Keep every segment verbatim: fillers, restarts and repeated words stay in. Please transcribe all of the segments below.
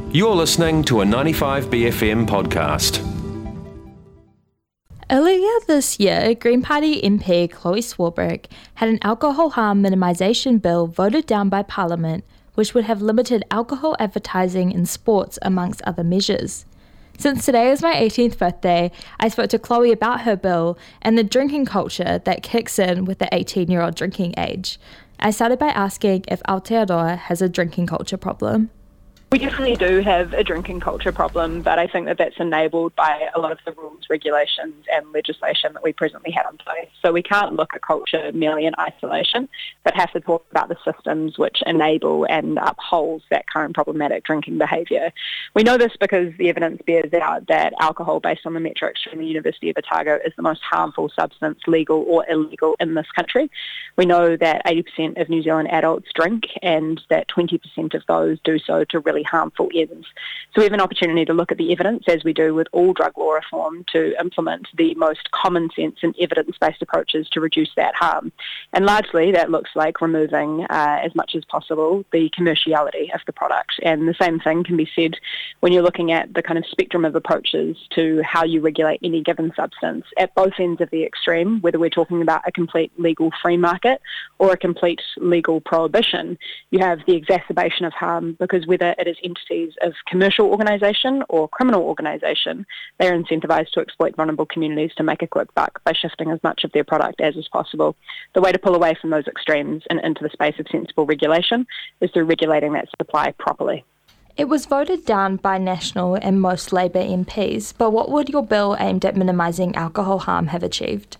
You're listening to a ninety-five B F M podcast. Earlier this year, Green Party M P Chloe Swarbrick had an alcohol harm minimisation bill voted down by Parliament, which would have limited alcohol advertising in sports amongst other measures. Since today is my eighteenth birthday, I spoke to Chloe about her bill and the drinking culture that kicks in with the eighteen-year-old drinking age. I started by asking if Aotearoa has a drinking culture problem. We definitely do have a drinking culture problem, but I think that that's enabled by a lot of the rules, regulations and legislation that we presently have in place. So we can't look at culture merely in isolation, but have to talk about the systems which enable and uphold that current problematic drinking behaviour. We know this because the evidence bears out that alcohol, based on the metrics from the University of Otago, is the most harmful substance, legal or illegal, in this country. We know that eighty percent of New Zealand adults drink and that twenty percent of those do so to really harmful ends. So we have an opportunity to look at the evidence, as we do with all drug law reform, to implement the most common sense and evidence-based approaches to reduce that harm. And largely that looks like removing uh, as much as possible the commerciality of the product. And the same thing can be said when you're looking at the kind of spectrum of approaches to how you regulate any given substance at both ends of the extreme, whether we're talking about a complete legal free market or a complete legal prohibition. You have the exacerbation of harm because whether it is entities of commercial organisation or criminal organisation, they are incentivised to exploit vulnerable communities to make a quick buck by shifting as much of their product as is possible. The way to pull away from those extremes and into the space of sensible regulation is through regulating that supply properly. It was voted down by National and most Labour M Ps, but what would your bill aimed at minimising alcohol harm have achieved?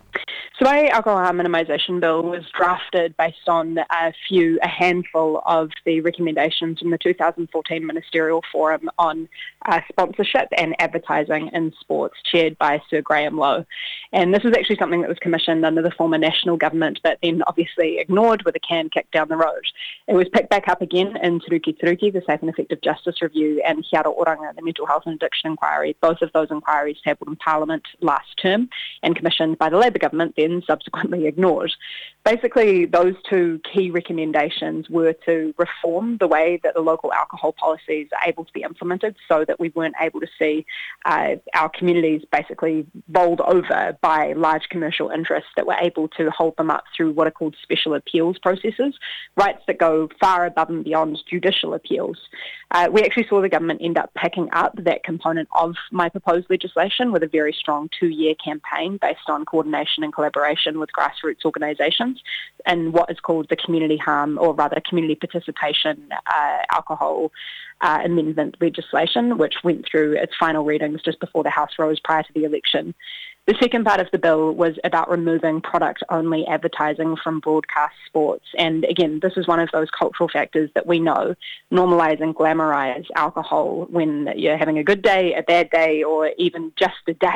So my alcohol harm minimisation bill was drafted based on a few, a handful of the recommendations from the two thousand fourteen Ministerial Forum on uh, sponsorship and advertising in sports, chaired by Sir Graham Lowe. And this was actually something that was commissioned under the former national government, but then obviously ignored with a can kicked down the road. It was picked back up again in Te Ruki Te Ruki, the Safe and Effective Justice Review, and Hiara Oranga, the Mental Health and Addiction Inquiry. Both of those inquiries tabled in Parliament last term and commissioned by the Labour government, then subsequently ignored. Basically, those two key recommendations were to reform the way that the local alcohol policies are able to be implemented so that we weren't able to see uh, our communities basically bowled over by large commercial interests that were able to hold them up through what are called special appeals processes, rights that go far above and beyond judicial appeals. Uh, we actually saw the government end up picking up that component of my proposed legislation with a very strong two-year campaign based on coordination and collaboration with grassroots organisations and what is called the community harm, or rather community participation uh, alcohol uh, amendment legislation, which went through its final readings just before the House rose prior to the election. The second part of the bill was about removing product-only advertising from broadcast sports. And again, this is one of those cultural factors that we know normalise and glamorise alcohol when you're having a good day, a bad day, or even just a day.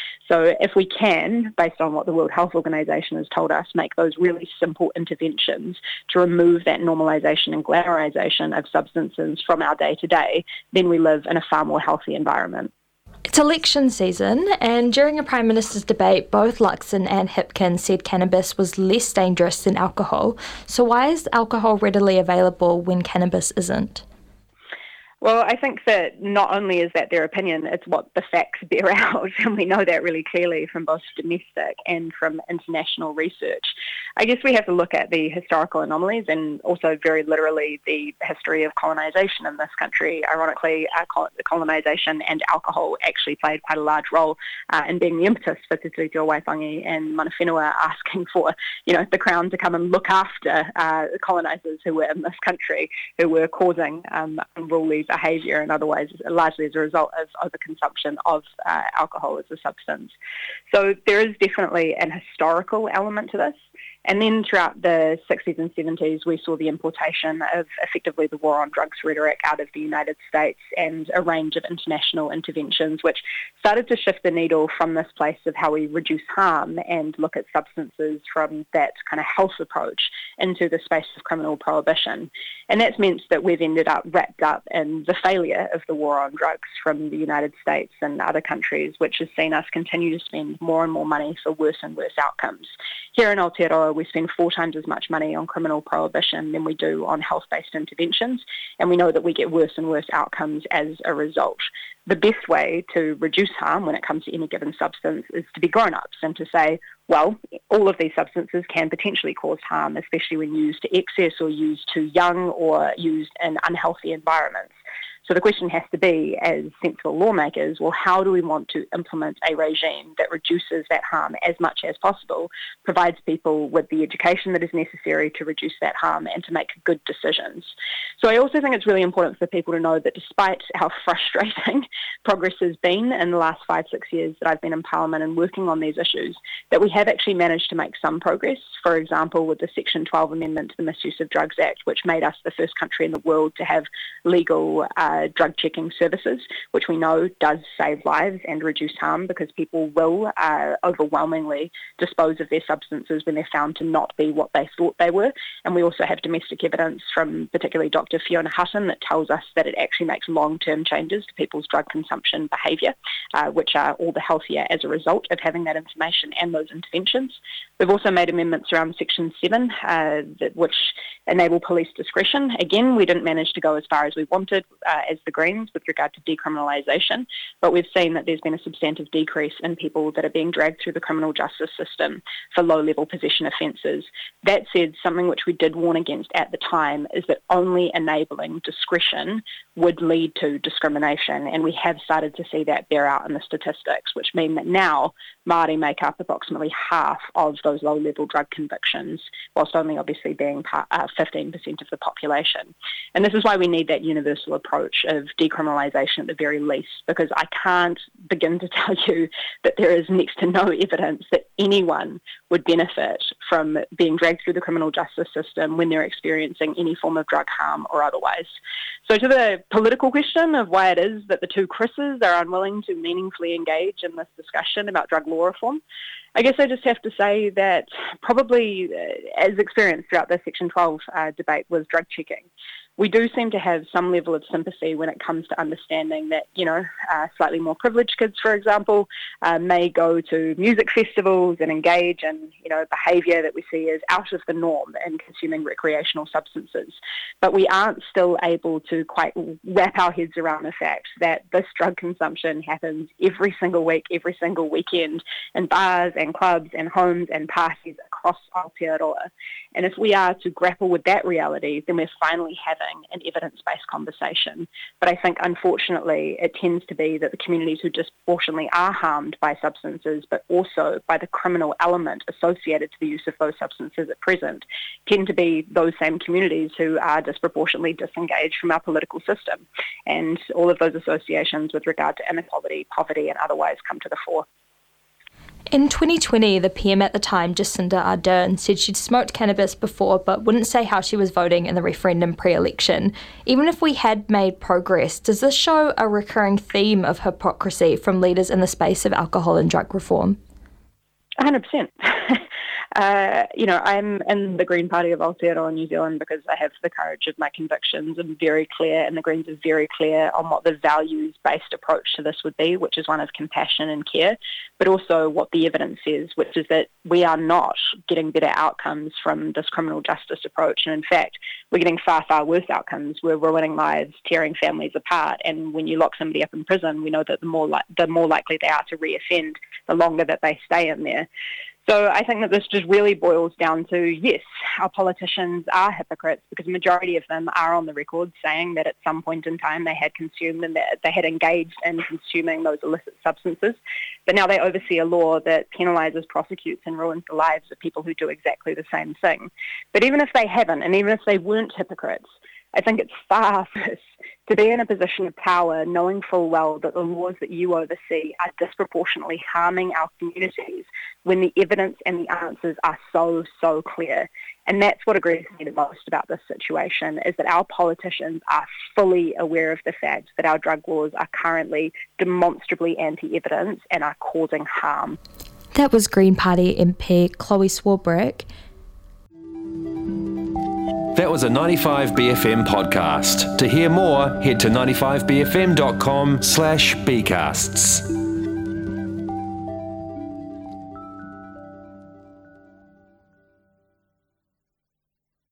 So if we can, based on what the World Health Organization has told us, make those really simple interventions to remove that normalisation and glamorisation of substances from our day-to-day, then we live in a far more healthy environment. It's election season, and during a Prime Minister's debate, both Luxon and Hipkin said cannabis was less dangerous than alcohol. So why is alcohol readily available when cannabis isn't? Well, I think that not only is that their opinion, it's what the facts bear out, and we know that really clearly from both domestic and from international research. I guess we have to look at the historical anomalies and also very literally the history of colonisation in this country. Ironically, uh, colonisation and alcohol actually played quite a large role uh, in being the impetus for Te Tiriti o Waitangi and Mana Whenua asking for, you know, the Crown to come and look after uh, colonisers who were in this country, who were causing um, unruly behaviour and otherwise largely as a result of overconsumption of uh, alcohol as a substance. So there is definitely an historical element to this. And then throughout the sixties and seventies, we saw the importation of effectively the war on drugs rhetoric out of the United States and a range of international interventions, which started to shift the needle from this place of how we reduce harm and look at substances from that kind of health approach into the space of criminal prohibition. And that's meant that we've ended up wrapped up in the failure of the war on drugs from the United States and other countries, which has seen us continue to spend more and more money for worse and worse outcomes. Here in Aotearoa, we spend four times as much money on criminal prohibition than we do on health-based interventions, and we know that we get worse and worse outcomes as a result. The best way to reduce harm when it comes to any given substance is to be grown-ups and to say, well, all of these substances can potentially cause harm, especially when used to excess or used too young or used in unhealthy environments. So the question has to be, as sensible lawmakers, well, how do we want to implement a regime that reduces that harm as much as possible, provides people with the education that is necessary to reduce that harm and to make good decisions? So I also think it's really important for people to know that despite how frustrating progress has been in the last five, six years that I've been in Parliament and working on these issues, that we have actually managed to make some progress. For example, with the Section twelve amendment to the Misuse of Drugs Act, which made us the first country in the world to have legal uh, drug checking services, which we know does save lives and reduce harm because people will uh, overwhelmingly dispose of their substances when they're found to not be what they thought they were. And we also have domestic evidence from particularly Doctor Fiona Hutton that tells us that it actually makes long-term changes to people's drug consumption behaviour, uh, which are all the healthier as a result of having that information and those interventions. We've also made amendments around Section seven, uh, that, which enable police discretion. Again, we didn't manage to go as far as we wanted uh, as the Greens with regard to decriminalisation, but we've seen that there's been a substantive decrease in people that are being dragged through the criminal justice system for low-level possession offences. That said, something which we did warn against at the time is that only enabling discretion would lead to discrimination, and we have started to see that bear out in the statistics, which mean that now Māori make up approximately half of those low-level drug convictions, whilst only obviously being part, uh, fifteen percent of the population. And this is why we need that universal approach of decriminalisation at the very least, because I can't begin to tell you that there is next to no evidence that anyone would benefit from being dragged through the criminal justice system when they're experiencing any form of drug harm or otherwise. So to the political question of why it is that the two Chris's are unwilling to meaningfully engage in this discussion about drug law reform, I guess I just have to say that probably uh, as experienced throughout the Section twelve uh, debate was drug checking. We do seem to have some level of sympathy when it comes to understanding that, you know, uh, slightly more privileged kids, for example, uh, may go to music festivals and engage in, you know, behaviour that we see as out of the norm in consuming recreational substances. But we aren't still able to quite wrap our heads around the fact that this drug consumption happens every single week, every single weekend in bars and clubs and homes and parties across Aotearoa. And if we are to grapple with that reality, then we're finally having an evidence-based conversation. But I think, unfortunately, it tends to be that the communities who disproportionately are harmed by substances, but also by the criminal element associated to the use of those substances at present, tend to be those same communities who are disproportionately disengaged from our political system. And all of those associations with regard to inequality, poverty, and otherwise come to the fore. In twenty twenty, the P M at the time, Jacinda Ardern, said she'd smoked cannabis before but wouldn't say how she was voting in the referendum pre-election. Even if we had made progress, does this show a recurring theme of hypocrisy from leaders in the space of alcohol and drug reform? one hundred percent. Uh, you know, I'm in the Green Party of Aotearoa, New Zealand, because I have the courage of my convictions and very clear, and the Greens are very clear on what the values-based approach to this would be, which is one of compassion and care, but also what the evidence says, which is that we are not getting better outcomes from this criminal justice approach. And in fact, we're getting far, far worse outcomes. We're ruining lives, tearing families apart. And when you lock somebody up in prison, we know that the more, li- the more likely they are to reoffend, the longer that they stay in there. So I think that this just really boils down to, yes, our politicians are hypocrites because the majority of them are on the record saying that at some point in time they had consumed and that they had engaged in consuming those illicit substances. But now they oversee a law that penalises, prosecutes and ruins the lives of people who do exactly the same thing. But even if they haven't, and even if they weren't hypocrites, I think it's far worse to be in a position of power knowing full well that the laws that you oversee are disproportionately harming our communities when the evidence and the answers are so, so clear. And that's what aggrieves me the most about this situation, is that our politicians are fully aware of the fact that our drug laws are currently demonstrably anti-evidence and are causing harm. That was Green Party M P Chloe Swarbrick. That was a ninety-five B F M podcast. To hear more, head to ninety-five b f m dot com slash bcasts.